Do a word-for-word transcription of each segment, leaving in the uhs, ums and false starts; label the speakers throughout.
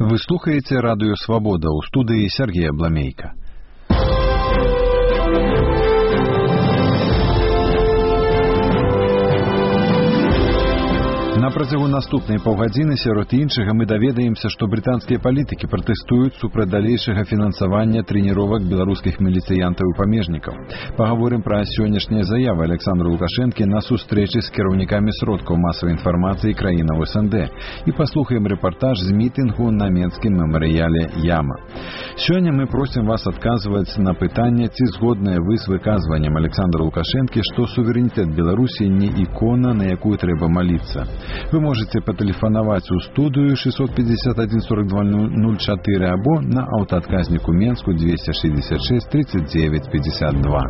Speaker 1: Вы слухаеце радыё «Свабода», у студыі Сергея Бламейка. На працягу наступнай паўгадзіны сярод іншага мы даведаемся, што брытанскія палітыкі пратэстуюць супраць далейшага фінансавання трэніровак беларускіх міліцыянтаў і памежнікаў. Пагаворым пра сённяшнія заявы Александра Лукашэнкі на сустрэчы з кіраўнікамі сродкаў масавай інфармацыі краінаў СНД і паслухаем рэпартаж з мітынгу на менскім мемарыяле Яма. Сёння мы просім вас адказваць на пытанне, ці згодныя вы з выказваннем Александра Лукашэнкі, што суверэнітэт Беларусі не ікона, на якую трэба маліцца. Вы можете патэлефанаваць у студыю шестьсот пятьдесят один сорок два ноль четыре або на аўтаадказніку Менску двести шестьдесят шесть тридцать девять пятьдесят два.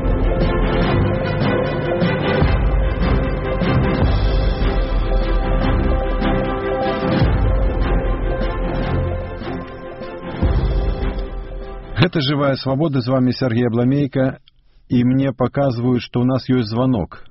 Speaker 1: Гэта «Живая свобода», з вами Сергей Бламейка, и мне показывают, что у нас есть звонок.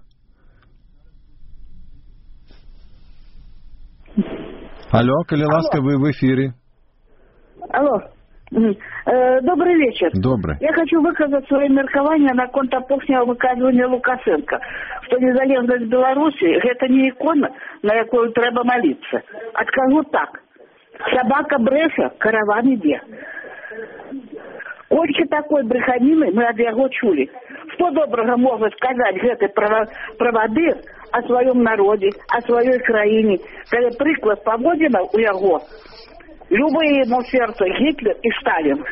Speaker 1: Алло, коли ласка, вы в эфире.
Speaker 2: Алло. Добрый вечер.
Speaker 1: Добрый.
Speaker 2: Я хочу выказать свое меркование на конт апошняго выказывания Лукашенко, что незалежность Беларуси – это не икона, на якую треба молиться. Откажу так. Собака брэша, караван ідзе. Колькі такой бреханины мы от яго чули. Что доброго может сказать гэты правадыр о своем народе, о своей краине, когда приклад паводзіна у яго любые ему сердце Гитлер и Сталин.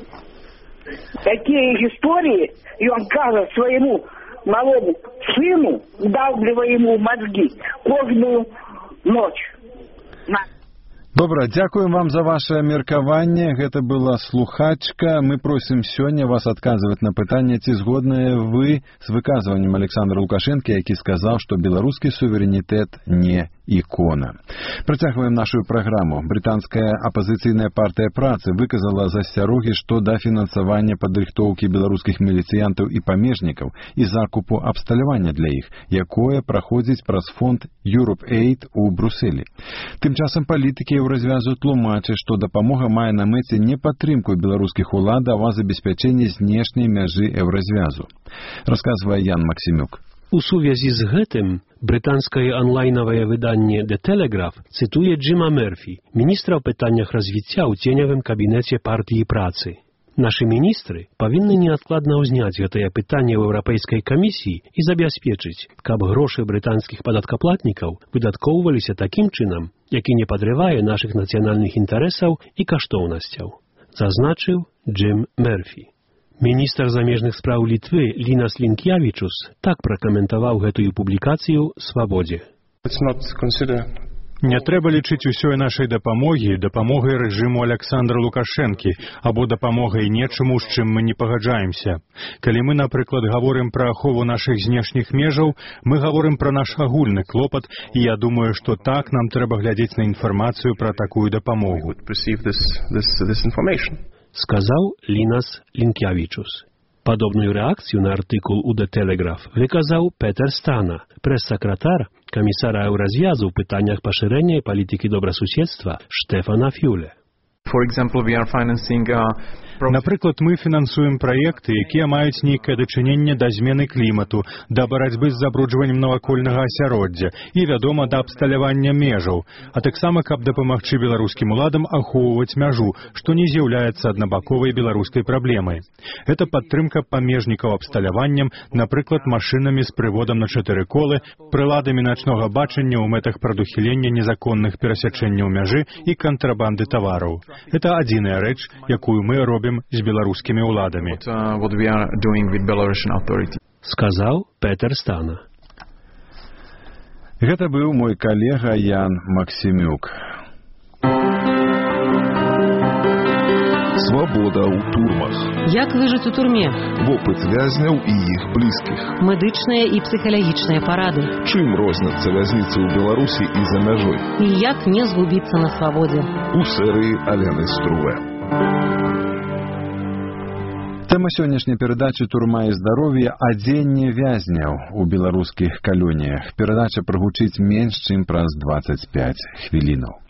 Speaker 2: Такие истории, и он кажет своему малому сыну, вдалбливая ему мозги каждую ночь.
Speaker 1: Добра, дзякуем вам за ваше меркаванне. Гэта была слухачка. Мы просім сёння вас адказваць на пытанне, ці згодныя вы з выказваннем Александра Лукашэнкі, які сказаў, што беларускі суверэнітэт не ікона. Працягваем нашу праграму. Брытанская апазіцыйная партыя працы выказала засцярогі, што да фінансавання падрыхтоўкі беларускіх міліцыянтаў і памежнікаў і закупу абсталявання для іх, якое праходзіць праз фонд Europe Aid у Брусэлі. Тым часам палітыкі Еўразвязу тлумачаць, што дапамога мае на мэце не падтрымку беларускіх уладаў, а забеспячэнне знешняй мяжы Еўразвязу. Расказвае Ян Максімюк.
Speaker 3: У сувязі з гэтым брытанскае онлайнавае выданне The Telegraph цытуе Джима Мерфі, міністра ў пытаннях развіцця ў ценявым кабінеце партыі працы. Нашы міністры павінны неадкладна ўзняць гэтае пытанне ў Еўрапейскай камісіі і забяспечыць, каб грошы брытанскіх падаткаплатнікаў выдаткоўваліся такім чынам, які не падрывае нашых нацыянальных інтарэсаў і каштоўнасцяў, зазначыў Джим Мерфі. Міністр замежных спраў Літвы Лінас Лінкявічус так пракаментаваў гэтую публікацыю «Свабодзе».
Speaker 4: Не трэба лічыць усёй нашай дапамогі дапамогай рэжыму Александра Лукашэнкі або дапамогай нечаму, з чым мы не пагаджаемся. Калі мы, напрыклад, гаворым пра ахову нашых знешніх межаў, мы гаворым пра наш агульны клопат, і я думаю, што так нам трэба глядзець на інфармацыю пра такую дапамогу.
Speaker 3: Сказаў Лінас Лінкявічус. Падобную рэакцыю на артыкул у The Telegraph выказаў Петер Стана, прэс-сакратар камісара Еўразвязу ў пытаннях пашырэння і палітыкі добрасуседства Штефана Фюле.
Speaker 4: Напрыклад, мы фінансуем праекты, якія маюць нейкае дачыненне да змены клімату, да барацьбы з забруджваннем навакольнага асяроддзя і, вядома, да абсталявання межаў, а таксама, каб дапамагчы беларускім уладам ахоўваць мяжу, што не з'яўляецца аднабаковай беларускай праблемай. Гэта падтрымка памежнікаў абсталяваннем, напрыклад, машынамі з прыводам на чатыры колы, прыладамі начнога бачання ў мэтах прадухілення незаконных перасячэнняў мяжы і кантрабанды тавараў. Гэта адзіная рэч, якую мы робім з беларускімі ўладамі.
Speaker 3: Сказаў Петер Стана.
Speaker 1: Гэта быў мой калега Ян Максімюк.
Speaker 5: Свабода ў турмах.
Speaker 6: Як выжыць у турме?
Speaker 5: Вопыт вязняў і іх блізкіх.
Speaker 6: Медычныя і псіхалагічныя парады.
Speaker 5: Чым розняцца вязніцы ў Беларусі і за мяжой?
Speaker 6: І як не згубіцца на свабодзе?
Speaker 5: У серыі Алены Струве.
Speaker 1: Тэма сённяшняй перадачы «Турма і здароўе» – адзенне вязняў у беларускіх калоніях. Перадача прагучыць менш, чым праз дваццаць пяць хвілінаў.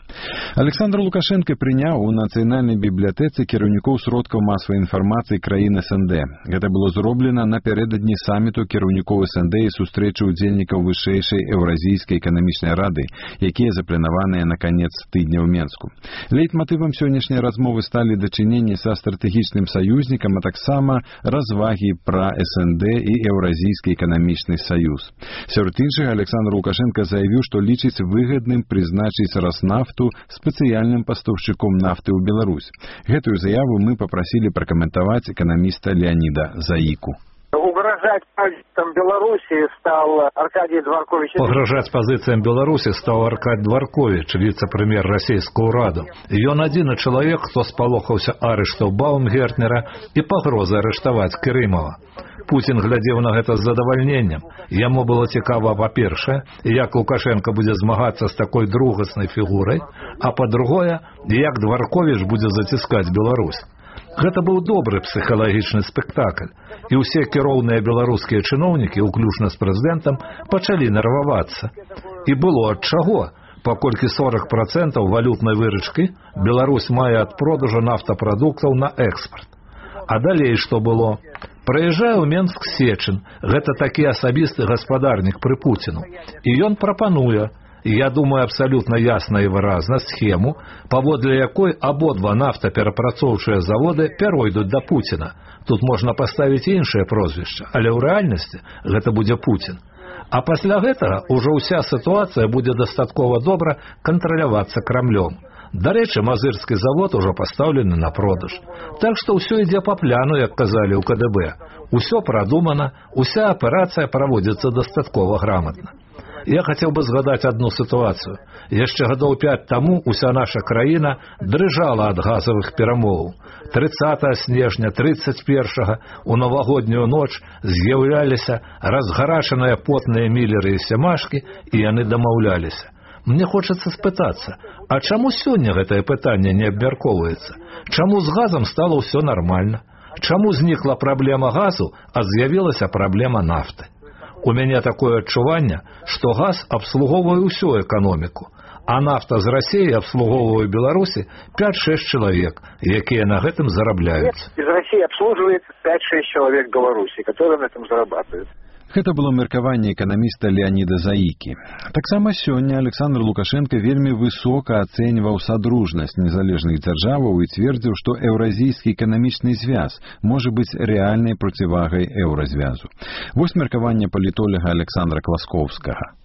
Speaker 1: Александр Лукашенко прыняў у нацыянальнай бібліятэцы кіраўнікоў сродкаў масавай інфармацыі краін эс эн дэ. Гэта было зроблена напярэдадні саміту кіраўнікоў эс эн дэ і сустрэчы ўдзельнікаў вышэйшай еўразійскай эканамічнай рады, якія запланаваныя на канец тыдня ў Менску. Лейтматывам сённяшняй размовы сталі дачыненні са стратэгічным саюзнікам, а таксама развагі пра эс эн дэ і еўразійскі эканамічны саюз. Сярод іншага, Александр Лукашенко заявіў, што лічыць выгадным прызначыць Роснафту спецыяльным пастаўшчыком нафты ў Беларусь. Гэтую заяву мы папрасілі пракаментаваць эканаміста Леонида Заику.
Speaker 7: Угрожать позициям Беларуси стал Аркадий Дворкович.
Speaker 8: Угрожать позициям Беларуси стал Аркадий Дворкович, вице-премьер Российского Рады. И он один человек, кто сполохался арешту Баумгертнера и погрозы арештовать Керимова. Путин глядзеў на гэта з задавальненнем. Яму было цікава, па-першае, як Лукашенко будзе змагацца з такой другаснай фігурай, а па-другое, як Дворкович будзе заціскаць Беларусь. Гэта быў добры псіхалагічны спектакль, і ўсе кіроўныя беларускія чыноўнікі, уключна з прэзідэнтам, пачалі нервавацца. І было ад чаго, паколькі сорок процентаў валютнай выручкі Беларусь мае ад продажу нафтапрадуктаў на экспарт. А далей што было? Прыязджае ў Менск Сечын, гэта такі асабісты гаспадарнік пры Пуціну. І ён прапануе, і я думаю, абсалютна ясна і выразна, схему, паводле якой абодва нафтаперапрацоўчыя заводы пяройдуць да Пуціна. Тут можна паставіць іншае прозвішча, але ў рэальнасці гэта будзе Пуцін. А пасля гэтага ўжо ўся сітуацыя будзе дастаткова добра кантралявацца Крамлём. Дарэчы, Мазырскі завод ужо пастаўлены на продаж. Так што ўсё ідзе па пляну, як казалі ў ка дэ бэ. Усё прадумана, уся аперацыя праводзіцца дастаткова грамотна. Я хацеў бы згадаць адну сітуацыю. Яшчэ гадоў пяць таму уся наша краіна дрыжала ад газавых перамоваў. трыццатага снежня трыццаць першага у навагоднюю ноч з'яўляліся разгарачаныя потныя міллеры і сямашкі, і яны дамаўляліся. Мне хочацца спытацца, а чаму сёння гэтае пытанне не абмяркоўваецца? Чаму з газам стала ўсё нармальна? Чаму знікла праблема газу, а з'явілася праблема нафты? У мяне такое адчуванне, што газ абслугоўвае ўсю эканоміку, а нафта з Расіі абслугоўвае Беларусі пять-шесть чалавек, якія на гэтым зарабляюць.
Speaker 7: Из России обслуживается пять-шесть человек Беларуси, которые на этом зарабатывают.
Speaker 1: Гэта было меркаванне эканаміста Леонида Заікі. Таксама сёння Александр Лукашенко вельмі высока ацэньваў садружнасць незалежных дзяржаваў і цвердзіў, што еўразійскі эканамічны звяз можа быць рэальнай процівагай еўразвязу. Вось меркаванне палітолага Александра Класкоўскага.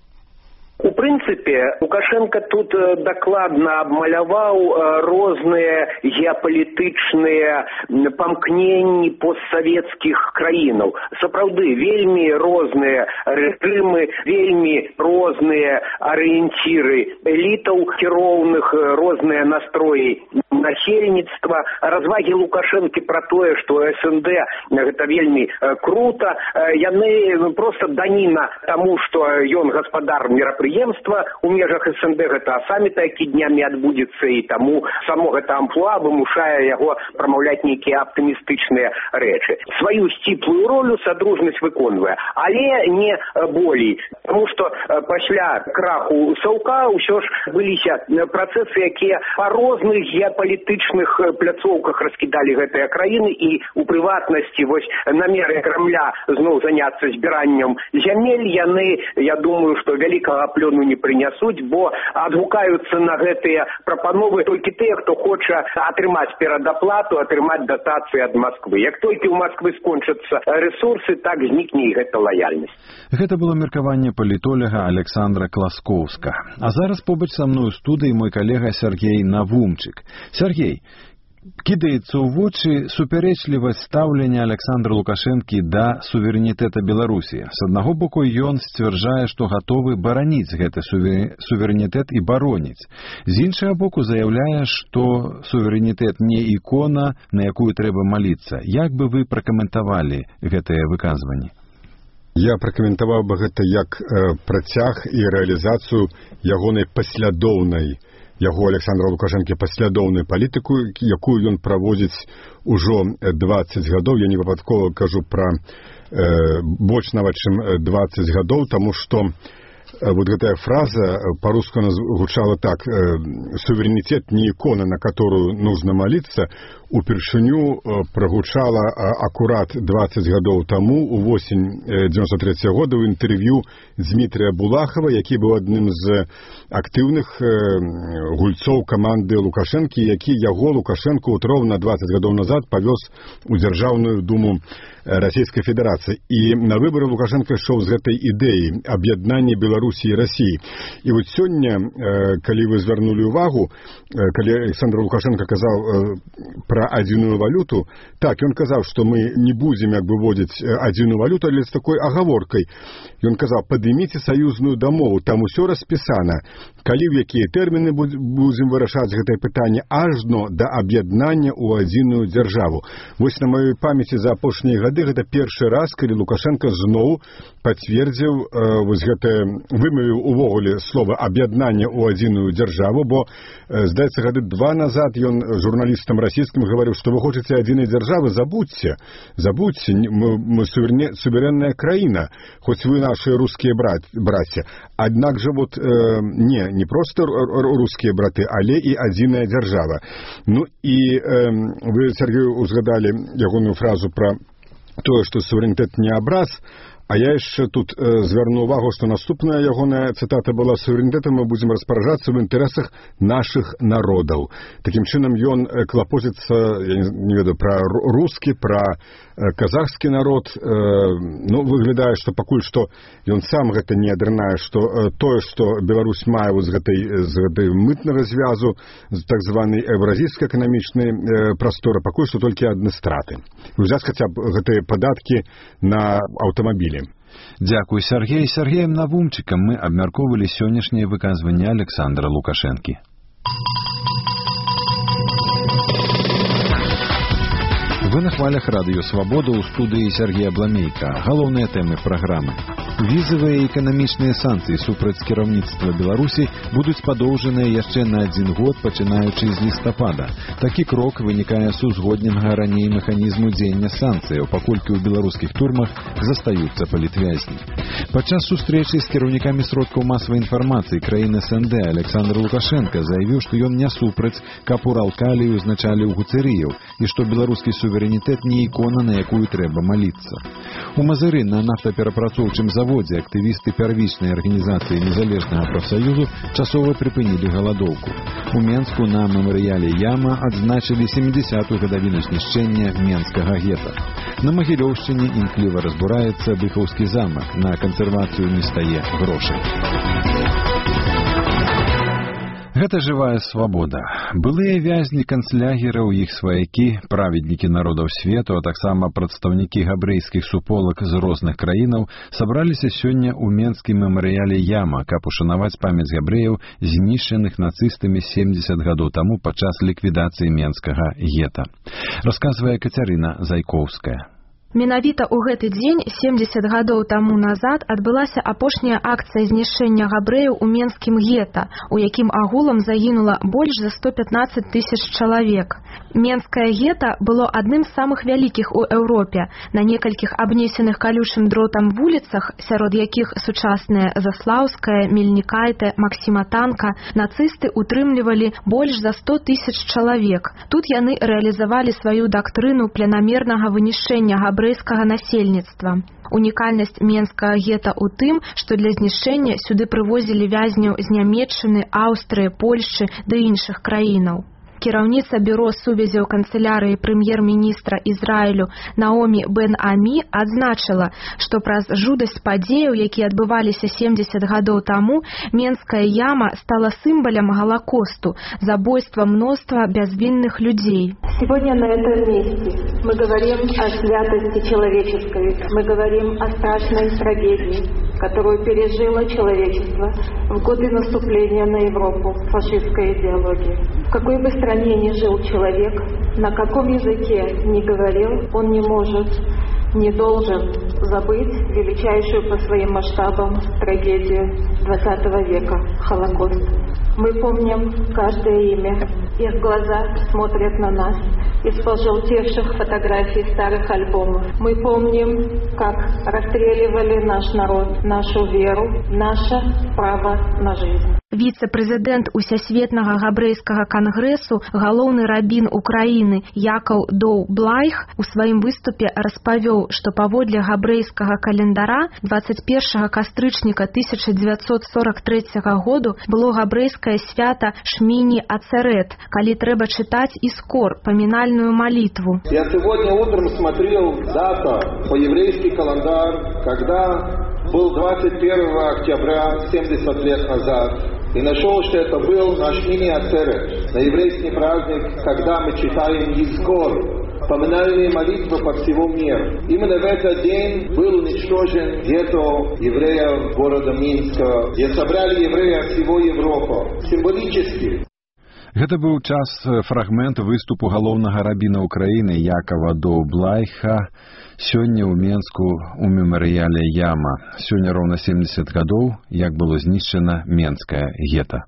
Speaker 9: У прынцыпе, Лукашенко тут дакладна абмаляваў розныя геапалітычныя памкненні постсавецкіх краінаў. Сапраўды, вельмі розныя рэжымы, вельмі розныя арыенціры элітаў кіроўных, розныя настроі насельніцтва. Развагі Лукашэнкі пра тое, што эс эн дэ гэта вельмі крута, яны проста даніна таму, што ён гаспадар мерапрыемства у межах эс эн дэ, гэта саміт, які днямі адбудзецца, і таму само гэта амплуа вымушае яго прамаўляць нейкія аптымістычныя рэчы. Сваю сціплую ролю садружнасць выконвае, але не болей, таму што пасля краху Саўка ўсё ж быліся працэсы, якія па розных геапалітычных пляцоўках раскідалі гэтыя краіны, і у прыватнасці вось намеры Крамля зноў заняцца збіраннем зямель, яны, я думаю, што вялікага плёну не прынясуць, бо адгукаюцца на гэтыя прапановы толькі тыя, хто хоча атрымаць перадаплату, атрымаць датацыі ад Масквы. Як толькі ў Масквы скончацца рэсурсы, так знікне і гэта лаяльнасць.
Speaker 1: Гэта было меркаванне палітолага Александра Класкоўска. А зараз побач са мной у студыі мой калега Сергей Навумчык. Сергей, кідаецца ў вочы супярэчлівасць стаўлення Александра Лукашэнкі да суверэнітэта Беларусі. З аднаго боку, ён сцвярджае, што гатовы бараніць гэты суверэнітэт і бароніць. З іншага боку, заяўляе, што суверэнітэт не ікона, на якую трэба маліцца. Як бы вы пракаментавалі гэтыя выказванні?
Speaker 10: Я пракаментаваў бы гэта як э, працяг і рэалізацыю ягонай паслядоўнай яго Александра Лукашэнкі паслядоўную палітыку, якую ён праводзіць ужо дваццаць гадоў. Я не выпадкова кажу пра э, больш нават чым дваццаць гадоў, таму што вот гэтая фраза по-русски она звучала так: суверенитет не икона, на которую нужно молиться, упершыню прогучала аккурат двадцать гадоў таму у восень девяносто третьего года ў інтэрв'ю Дмітрия Булахова, які быў адным з актыўных гульцоў каманды Лукашэнкі, які яго Лукашэнку вот ровно двадцать гадоў назад павёз у Дзяржаўную думу Расійскай Федэрацыі. І на выбары Лукашенко ішоў з гэтай ідэі аб'яднання Беларусі і Расіі. І вот сёння, калі вы звярнулі ўвагу, калі Александр Лукашенко казаў пра адзіную валюту, так, ён казаў, што мы не будзем як бы вводзіць адзіную валюту, але з такой агаворкай. Ён казаў: падыміце саюзную дамову, там усё распісана, калі ў якія тэрміны будзем вырашаць гэтае пытанне, ажно да аб'яднання ў адзіную дзяржаву. Вось на маёй памяці за апошнія гады гэта першы раз, калі Лукашенко зноў пацвердзіў э, вось гэтае, вымавіў увогуле слова аб'яднання ў адзіную дзяржаву, бо э, здаецца, гады два назад ён журналістам расійскім гаварыў, што вы хочаце адзінай дзяржавы, забудьце, забудьце, мы, мы суверне, суверенная краіна, хоць вы наши рускія брат, браці. Аднак жа вот э, не, не проста рускія браты, але і адзіная дзяржава. Ну і э, вы, Сергей, узгадалі ягоную фразу пра тое, што суверэнітэт не абраз, а я яшчэ тут э, звярну увагу, што наступная ягоная цытата была: суверэнітэтам мы будзем распараджацца ў інтарэсах нашых народаў. Такім чынам ён э, клапоціцца, я не, не ведаю, пра рускі, пра э, казахскі народ. Э, ну, выглядае, што пакуль што ён сам гэта не адрынае, што э, тое, што Беларусь мае з гэтай, з гэтай мытнага звязу, з так званай еўразійскай эканамічнай э, прасторы, пакуль што толькі адны страты. Узяць хаця б гэтыя падаткі на аўтамабілі.
Speaker 1: Дзякуй, Сергей. Сергеем Навумчыкам мы абмяркоўвалі сённяшняе выказванне Александра Лукашэнкі. Вы на хвалях радыё «Свабода», у студыі Сергея Бламейка. Галоўныя тэмы праграмы. Візавыя і эканамічныя санкцыі супраць кіраўніцтва Беларусі будуць падоўжаныя яшчэ на адзін год, пачынаючы з лістапада. Такі крок вынікае з узгодненага раней механізму дзеяння санкцыяў, паколькі ў беларускіх турмах застаюцца палітвязні. Падчас сустрэчы з кіраўнікамі сродкаў масавай інфармацыі краін эс эн дэ Александр Лукашенко заявіў, што ён не супраць, каб Уралкалію узначалі ў гуцэрыяў, і што беларускі суверэнітэт не ікона, на якую трэба маліцца. У Мазыры на нафтаперапрацоўчым заводзе актывісты первічнай арганізацыі незалежнага прафсаюзу часова прыпынілі галадоўку. У Менску на мемарыяле Яма адзначылі сямідзясятую гадавіну знішчэння Менскага гета. На Магілёўшчыне імкліва разбураецца Быхаўскі замак, на кансервацыю не стае грошай. Гэта жывая свабода. Былыя вязні канцлягераў, іх сваякі, праведнікі народаў свету, а таксама прадстаўнікі габрэйскіх суполак з розных краінаў сабраліся сёння ў Менскім мемарыяле Яма, каб ушанаваць памяць габрэяў, знішчаных нацыстамі семдзесят гадоў таму падчас ліквідацыі Менскага гета. Расказвае Кацярына Зайкоўская.
Speaker 11: Менавіта ў гэты дзень семдзесят гадоў таму назад адбылася апошняя акцыя знішчэння габрэяў у Менскім гета, у якім агулам загінула больш за сто пятнадцаць тысяч чалавек. Менскае гета было адным з самых вялікіх у Еўропе. На некалькіх абнесеных калючым дротам вуліцах, сярод якіх сучасныя Заслаўская, Мельнікайте, Максіматанка, нацысты утрымлівалі больш за сто тысяч чалавек. Тут яны рэалізавалі сваю дактрыну планамернага вынішчэння габрэяў габрэйскага насельніцтва. Унікальнасць Менскага гета ў тым, што для знішчэння сюды прывозілі вязняў з Нямецчыны, Аўстрыі, Польшчы ды іншых краінаў. Кіраўніца бюро сувязяў канцылярыі прэм'ер-міністра Ізраілю Наомі Бен-Амі адзначыла, што праз жудасць падзеяў, якія адбываліся семдзесят гадоў таму, Менская яма стала сімвалам Галакосту, забойства мноства безвинных людей.
Speaker 12: Сегодня на этом месте мы говорим о святости человеческой, мы говорим о страшной трагедии, которую пережило человечество в годы наступления на Европу фашистской идеологии. В какой бы стране ни жил человек, на каком языке ни говорил, он не может, не должен забыть величайшую по своим масштабам трагедию двадцатого века – Холокост. Мы помним каждое имя, их глаза смотрят на нас, из пожелтевших фотографий старых альбомов. Мы помним, как расстреливали наш народ, нашу веру, наше право на жизнь.
Speaker 11: Віцэ-прэзідэнт Усесветнага габрэйскага кангрэсу, галоўны рабін Украіны Якаў Доў-Блайх у сваім выступе распавёў, што паводле габрэйскага календара дваццаць першага кастрычніка тысяча дзевяцьсот сорок трэцяга году было габрэйскае свята Шміні Ацерет, калі трэба чытаць Іскор, памінальную молитву.
Speaker 13: Я сегодня утром смотрел дата по еврейский календарь, когда был двадцать первого октября семьдесят лет назад. И нашел, что это был наш Шмини Ацерет, на еврейский праздник, когда мы читаем Йизкор, поминальные молитвы по всему миру. Именно в этот день был уничтожен гетто евреев города Минска, где собрали евреев всего Европы. Символически.
Speaker 1: Гэта быў час фрагмент выступу галоўнага рабіна Украіны Якава Доў-Блайха сёння ў Менску у мемарыяле Яма. Сёння роўна семьдесят гадоў, як было знішчана менскае гета.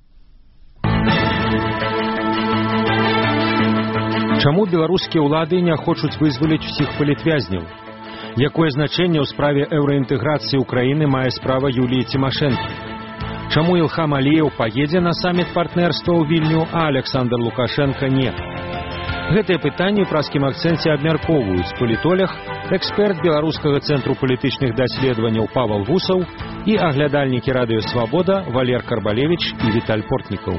Speaker 14: Чаму беларускія ўлады не хочуць вызваліць усіх палітвязняў? Якое значэнне ў справе еўраінтэграцыі Украіны мае справа Юліі Цімашэнка? Чаму Ілхам Аліеў паедзе на саміт партнерства ў Вільню, а Александр Лукашенко не? Гэтыя пытанні ў праскім акцэнце абмяркоўваюць палітолог, эксперт Беларускага цэнтру палітычных даследаванняў Павел Вусаў і аглядальнікі радыё «Свабода» Валер Карбалевіч і Віталь Портнікаў.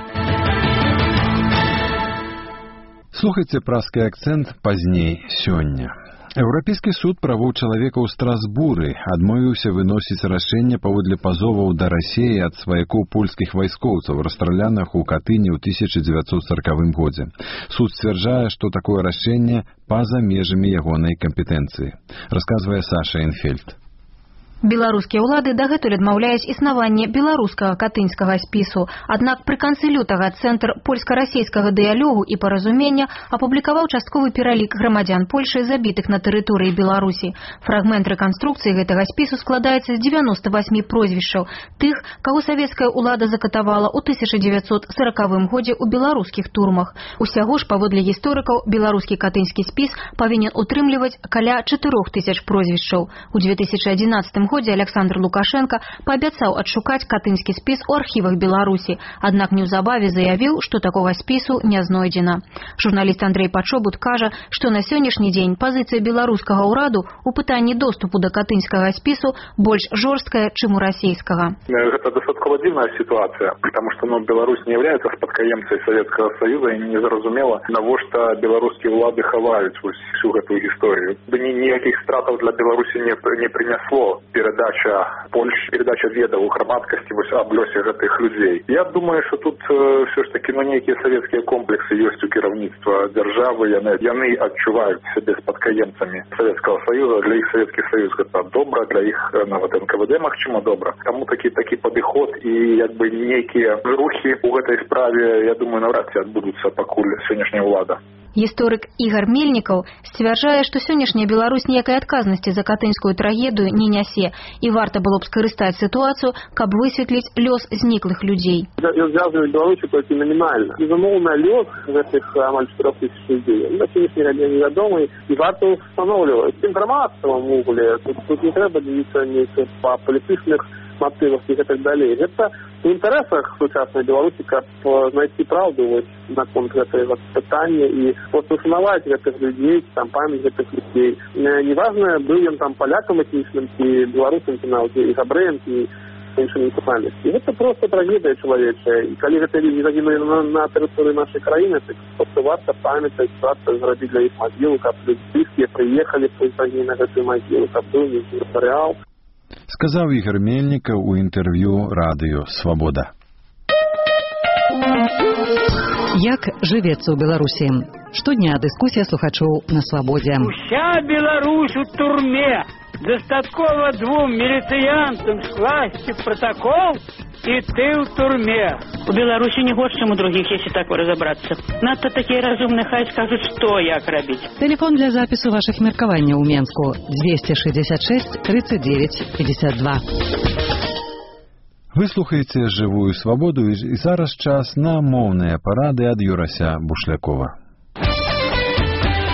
Speaker 1: Слухайце праскі акцэнт пазней сёння. Еўрапейскі суд правоў чалавека ў Страсбуры адмовіўся выносіць рашэнне паводле пазоваў да Расіі ад сваякоў польскіх вайскоўцаў, расстраляных у Катыні ў тысяча дзевяцьсот сорокавым годзе. Суд сцвярджае, што такое рашэнне па-за межамі ягонай кампетэнцыі. Расказвае Саша Энфельд.
Speaker 6: Беларускія ўлады дагэтуль адмаўляюць існаванне беларускага катынскага спісу. Аднак пры канцы лютага Цэнтр польска-расейскага дыялогу і паразумення апублікаваў частковы пералік грамадзян Польшы, забітых на тэрыторыі Беларусі. Фрагмент рэканструкцыі гэтага спісу складаецца з дзевяноста васьмі прозвішчаў тых, каго савецкая ўлада закатавала ў тысяча дзевяцьсот сорокавым годзе ў беларускіх турмах. Усяго ж, паводле гісторыкаў, беларускі катынскі спіс павінен утрымліваць каля чатырох тысяч прозвішчаў. У две тысячи одиннадцатым годзе Александр Лукашенко паабяцаў адшукаць катынскі спіс у архівах Беларусі, аднак неўзабаве заявіў, што такога спісу не знойдзена. Журналіст Андрей Пачобут кажа, што на сённяшні дзень пазіцыя беларускага ўраду ў пытанні доступу да катынскага спісу больш жорсткая, чым у расійскага.
Speaker 7: Гэта дастаткова дзіўная сітуацыя, потому что ну, Беларусь не является спадкаемцай Советского Союза, і незразумела, навошта беларускія ўлады хаваюць всю гэтую гісторыю. Ніякіх стратаў для Беларусі не, не принесло передача Польши, передача ведаў у грамадскасці вось аб лёсе гэтых людзей. Я думаю, што тут э, все ж таки ну, нейкія савецкія комплексы ёсць у кіраўніцтва дзяржавы, яны, яны адчуваюць сябе спадкаемцамі Советского Союза. Для іх Советский Союз гэта добра, для іх нават эн ка вэ дэ магчыма добра. Таму такі такі падыход і як бы нейкія рухі ў гэтай справе, я думаю, наўрад ці адбудуцца пакуль сённяшняя ўлада.
Speaker 6: Гісторык Ігар Мельнікаў сцвярджае, што сённяшняя Беларусь ніякай адказнасці за катынскую трагедыю не нясе, і варта было б скарыстаць сітуацыю, каб высветліць лёс зніклых людзей.
Speaker 15: Звязваюць Беларусі толькі намінальна. Безумоўна, лёс гэтых амаль чатырох тысяч людзей на сённяшні дзень невядомы, і варта ўстаноўліваць. Інфармацыя ўвогуле, тут, тут не трэба дзівіцца нейкіх па палітычных мотивах и так далее. Это в интересах сучасной Беларуси, как найти правду вот, на конкурс этого питания и вот установить этих людей, там память этих людей. Неважно, был он там поляком этничным, и белорусом, и габреем, и іншими национальностями. Это просто трагедия человеческая. И когда это люди загинули на, на территории нашей краины, то просто варто памятать, варто зародить для их могилу, как люди близкие приехали на эту могилу, как был мемориал.
Speaker 1: Сказаў Ігар Мельнікаў у інтэрв'ю радыё «Свабода».
Speaker 16: Як жывецца ў Беларусі? Штодня дыскусія слухачоў на «Свабодзе».
Speaker 17: Уся Беларусь у турме. Дастаткова двум міліцыянтам скласці протокол, і ты ў турме.
Speaker 18: У Беларусі не горш, чым у другіх, если так разобраться. Надто такие разумные, хай скажут, что як рабіць.
Speaker 16: Телефон для запису ваших меркаванняў у Менску двести шестьдесят шесть тридцать девять пятьдесят два.
Speaker 1: Вы слухаеце «Жывую свабоду» і зараз час на моўныя парады ад Юрася Бушлякова.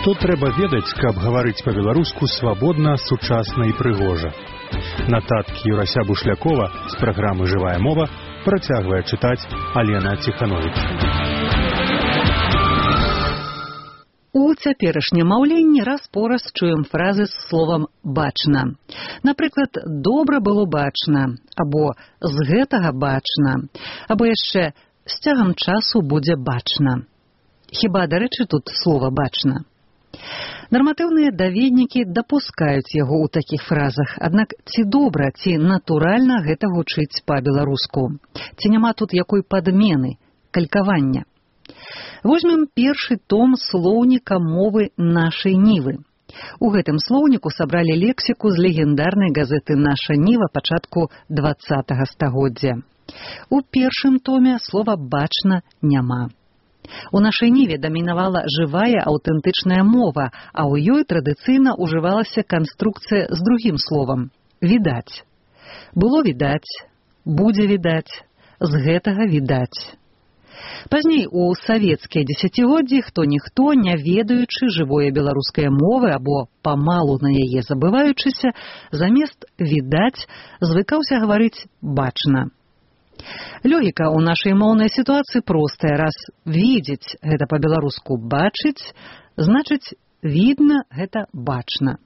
Speaker 4: Што трэба ведаць, каб гаварыць па-беларуску свабодна, сучасна і прыгожа? Нататкі Юрася Бушлякова з праграмы «Жывая мова» працягвае чытаць Алена Ціхановіч.
Speaker 16: У цяперашнім маўленні раз-пораз чуем фразы з словам «бачна». Напрыклад, «добра было бачна», або «з гэтага бачна», або яшчэ «з цягам часу будзе бачна». Хіба, дарэчы, тут слова «бачна». Нарматыўныя даведнікі дапускаюць яго ў такіх фразах, аднак ці добра, ці натуральна гэта гучыць па-беларуску? Ці няма тут якой падмены, калькавання? Возьмем першы том слоўніка мовы нашай Нівы. У гэтым слоўніку сабралі лексіку з легендарнай газеты «Наша Ніва» пачатку дваццатага стагоддзя. У першым томе слова «бачна» няма. У нашай Ніве дамінавала жывая аўтэнтычная мова, а ў ёй традыцыйна ўжывалася канструкцыя з другім словам «відаць». Было відаць, будзе відаць, з гэтага відаць. Пазней у савецкія дзесяцігоддзі хто-ніхто, не ведаючы жывое беларускай мовы або памалу на яе забываючыся, замест «відаць» звыкаўся гаварыць «бачна». Логіка ў нашай моўнай сітуацыі простая. Раз «відзець» гэта па-беларуску «бачыць», значыць «відна» гэта «бачна».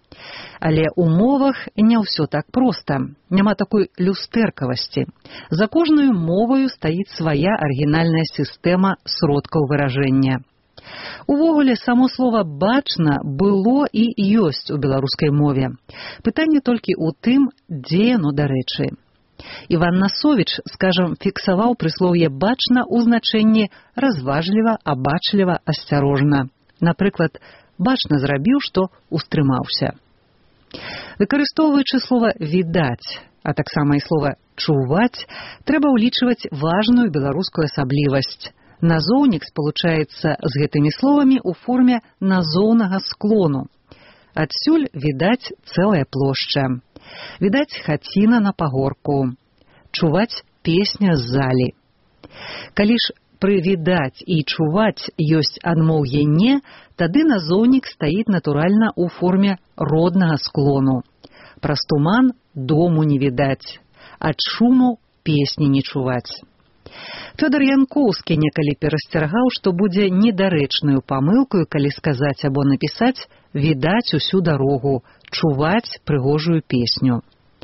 Speaker 16: Але ў мовах не ўсё так проста. Няма такой люстэркавасці. За кожнаю моваю стаіць свая арыгінальная сістэма сродкаў выражэння. Увогуле, само слова «бачна» было і ёсць у беларускай мове. Пытанне толькі ў тым, дзе яно дарэчы. Іван Насовіч, скажам, фіксаваў прыслоўе «бачна» ў значэнні разважліва, абачліва, асцярожна. Напрыклад, бачна зрабіў, што устрымаўся. Выкарыстоўваючы слова «відаць», а таксама і слова «чуваць», трэба ўлічваць важную беларускую асаблівасць. Назоўнік спалучаецца з гэтымі словамі ў форме назоўнага склону. Адсюль відаць цэлая плошча. Відаць хаціна на пагорку. Чуваць песня з залі. Калі ж пры «відаць» і «чуваць» ёсць адмоўе «не», тады назоўнік стаіць натуральна ў форме роднага склону. Праз туман дому не відаць, ад шуму песні не чуваць. Фёдор Янкоўскі некалі перасцерагаў, што будзе недарэчнаю памылкаю, калі сказаць або напісаць «відаць усю дарогу», «чуваць прыгожую песню».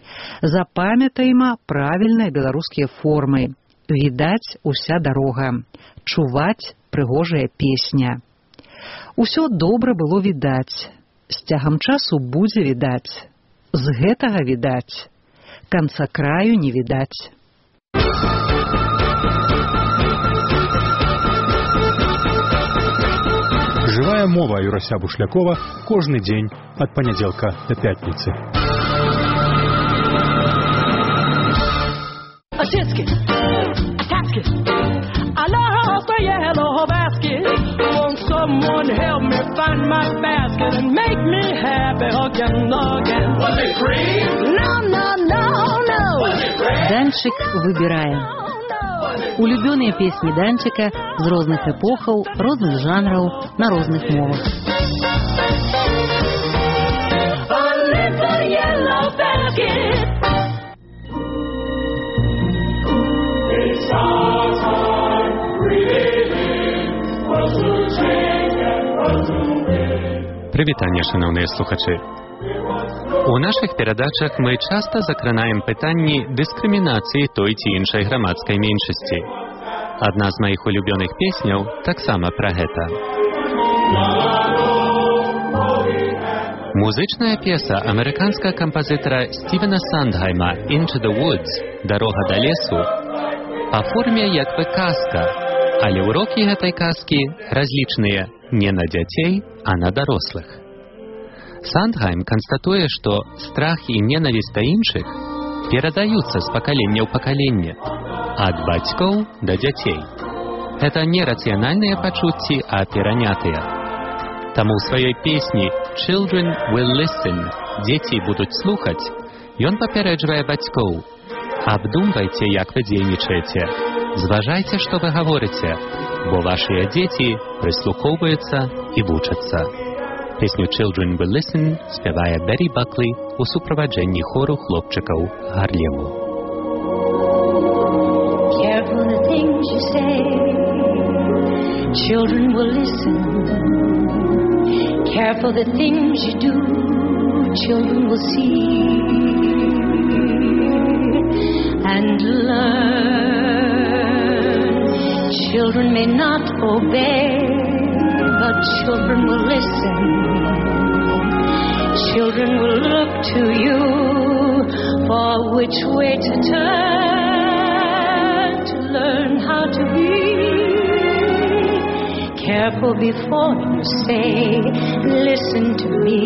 Speaker 16: Запамятайма правільныя беларускія формы. «Відаць уся дарога», «чуваць прыгожая песня». Усё добра было відаць, з цягам часу будзе відаць, з гэтага відаць, канца краю не відаць.
Speaker 4: Жывая мова Юрася Бушлякова кожны дзень ад панядзелка да пятніцы.
Speaker 19: Осетский, Осетский, I lost a yellow basket. Won't someone help me find my basket and make me happy again, again? Was it free? No, no, no, no. Was it red?
Speaker 16: Данчик выбірае. Улюбёныя песні Данчыка з розных эпохаў, розных жанраў, на розных мовах.
Speaker 19: A little yellow basket. It's our time, breathing, was to change and was to win.
Speaker 20: Прывітанне, шановныя слухачы. У нашых перадачах мы часта закранаем пытанні дыскрымінацыі той ці іншай грамадскай меншасці. Адна з маіх улюбёных песняў таксама пра гэта. Музычная п'еса амерыканскага кампазітара Стівена Сандгайма «Into the Woods» «Дарога да лесу» па форме як бы казка, але ўрокі гэтай казкі разлічныя не на дзяцей, а на дарослых. Сандгайм канстатуе, што страх і ненавісць да іншых перадаюцца з пакалення ў пакаленне, ад бацькоў да дзяцей. Гэта не рацыянальныя пачуцці, а перанятыя. Таму ў сваёй песні «Children will listen» «Дзеці будуць слухаць» ён папярэджвае бацькоў: абдумвайце, як вы дзейнічаеце, зважайце, што вы гаворыце, бо вашыя дзеці прыслухоўваюцца і вучацца. Песню «Children Will Listen» спяває Беррі Баклі у супроводженні хору хлопчиків Гарлему.
Speaker 21: Careful the things you say, children will listen. Careful the things you do, children will see and learn. Children may not obey, but children will listen. Children will look to you for which way to turn, to learn how to be. Careful before you say, listen to me.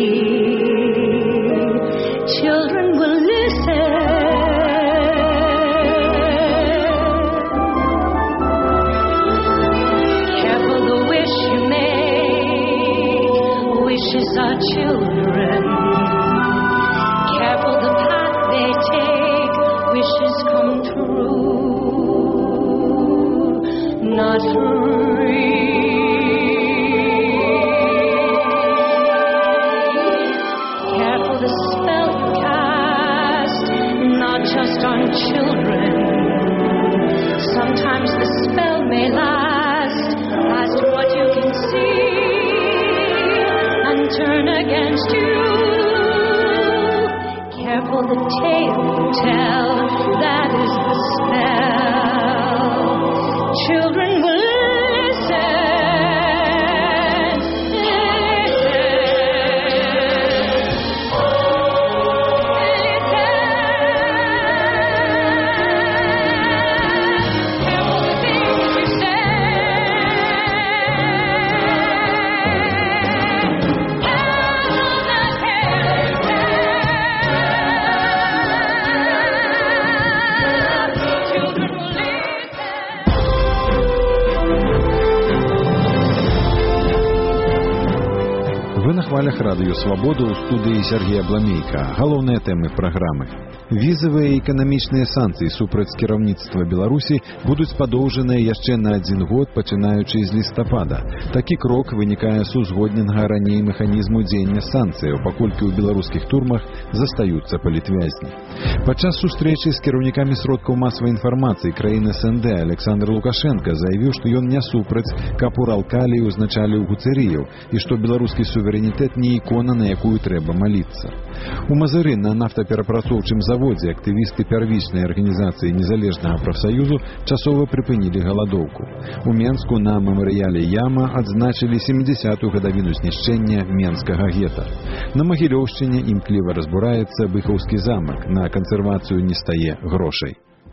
Speaker 21: Children will listen. Careful the wish you make. Wishes are children. Careful the path they take. Wishes come true, not free. Just on children. Sometimes the spell may last past what you can see and turn against you. Careful the tale you tell, that is the spell. Children will listen.
Speaker 1: На хвалях радыё «Свабода» ў студыі Сергея Бламейка. Галоўныя тэмы праграмы. Візавыя і эканамічныя санкцыі супраць кіраўніцтва Беларусі будуць падоўжаныя яшчэ на адзін год, пачынаючы з лістапада. Такі крок вынікае з узгодненага раней механізму дзеяння санкцыяў, паколькі ў беларускіх турмах застаюцца палітвязні. Падчас сустрэчы з кіраўнікамі сродкаў масавай інфармацыі краін СНД Александр Лукашенко заявіў, што ён не супраць, каб уралкалі узначаліў гуцэрыяў і што беларускі суверэнітэт не ікона, на якую трэба маліцца. У Мазыры на нафтаперапрацоўчым заводзе актывісты первічнай арганізацыі незалежнага прафсаюзу часова прыпынілі галадоўку. У Менску на мемарыяле Яма адзначылі сямідзясятую гадавіну знішчэння Менскага гета. На Магілёўшчыне імкліва разбураецца Быхаўскі замак, на кансервацыю не стае грошай.